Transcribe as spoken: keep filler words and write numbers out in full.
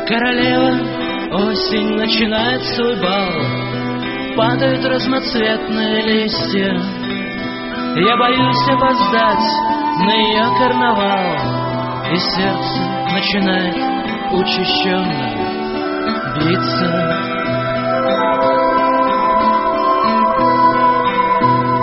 Королева, осень начинает свой бал, падают разноцветные листья. Я боюсь опоздать на ее карнавал, и сердце начинает учащенно биться.